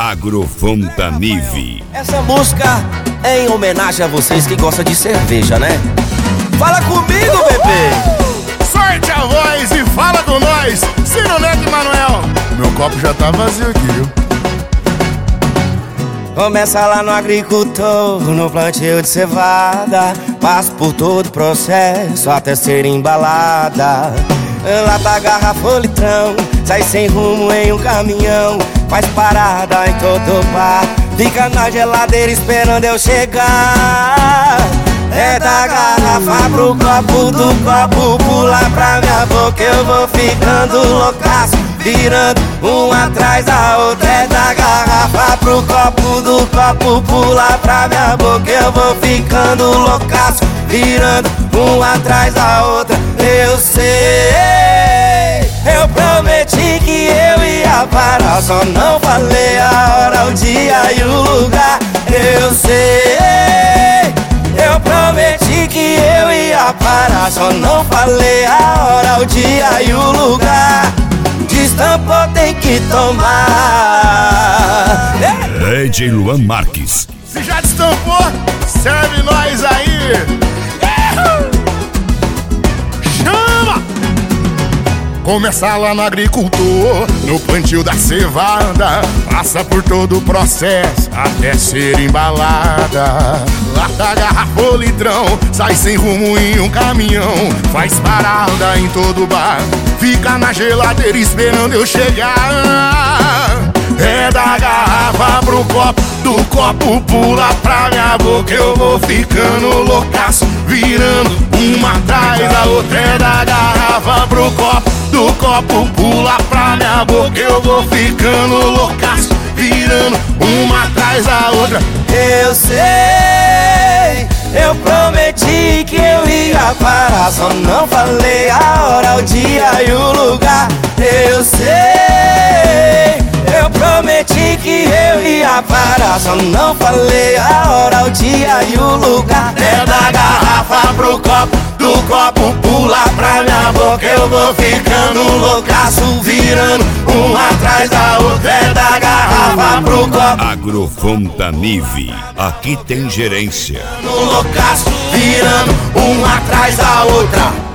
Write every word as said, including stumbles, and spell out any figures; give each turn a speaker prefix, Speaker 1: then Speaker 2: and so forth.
Speaker 1: Agrofontanive.
Speaker 2: Essa música é em homenagem a vocês que gostam de cerveja, né? Fala comigo, bebê!
Speaker 3: Sorte a voz e fala com nós, Ciro Neto e Manuel. Meu copo já tá vazio aqui, viu?
Speaker 2: Começa lá no agricultor, no plantio de cevada. Passa por todo o processo até ser embalada. Lata, garrafa, litrão, sai sem rumo em um caminhão. Faz parada em todo bar, fica na geladeira esperando eu chegar. É da garrafa pro copo, do copo pular pra minha boca. Eu vou ficando loucaço, virando um atrás da outra. É da garrafa pro copo, do copo pular pra minha boca. Eu vou ficando loucaço, virando um atrás da outra. Eu sei, eu prometi que eu ia parar, só não falei a hora, o dia e o lugar. Eu sei, eu prometi que eu ia parar, só não falei a hora, o dia e o lugar. Destampou, tem que tomar.
Speaker 1: D J Luan Marques.
Speaker 3: Se já destampou, serve nós aí. Chama! Começa lá no agricultor, no plantio da cevada. Passa por todo o processo até ser embalada. Lata, garrafa ou litrão, sai sem rumo em um caminhão. Faz parada em todo bar, fica na geladeira esperando eu chegar. É da garrafa pro copo, do copo pula pra minha boca. Eu vou ficando loucaço, virando uma atrás da outra. É da garrafa pro copo, do copo pula pra minha boca. Eu vou ficando loucaço, virando uma atrás da outra.
Speaker 2: Eu sei, eu prometi que eu ia parar, só não falei a hora, o dia e o lugar. Eu sei, eu prometi que eu ia parar, só não falei a hora, o dia e o lugar. É da garrafa pro copo, do copo pula pra minha boca. Eu vou ficando loucaço, virando um atrás da outra. É da garrafa pro copo.
Speaker 1: Agrofontanive, aqui tem gerência.
Speaker 2: Loucaço, virando um atrás da outra.